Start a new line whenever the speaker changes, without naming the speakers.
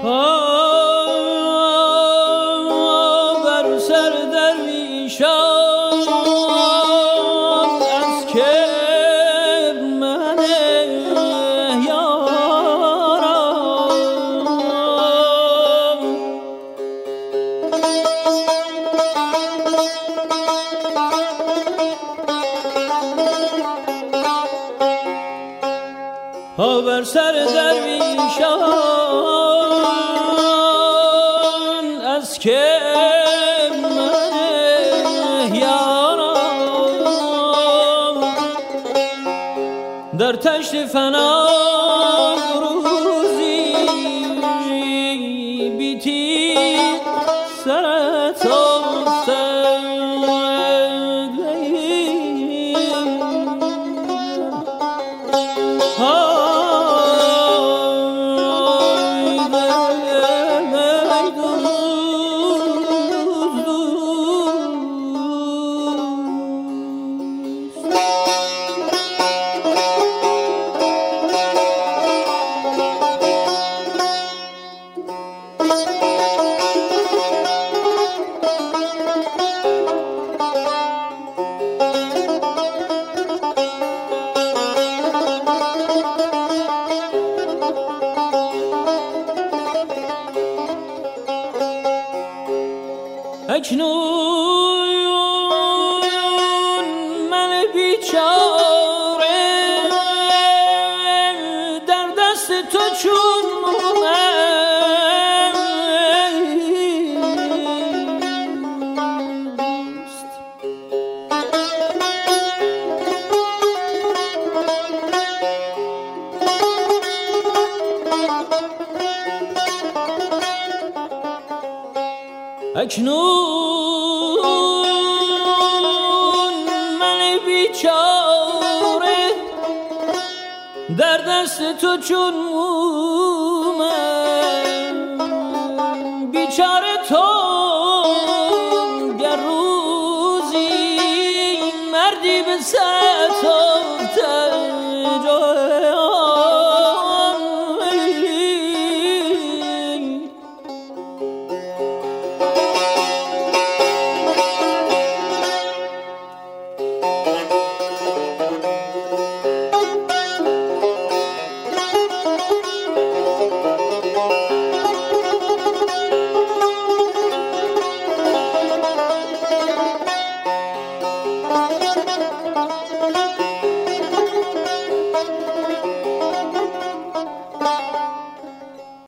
بر سر درویشان از که من یارم بر سر درویشان از که من یارم در تشت فنا روزی بیتی سرت اکنون من بیچاره در دست تو چون مومست اکنون من بیچاره در دست تو چون مومم بیچاره تو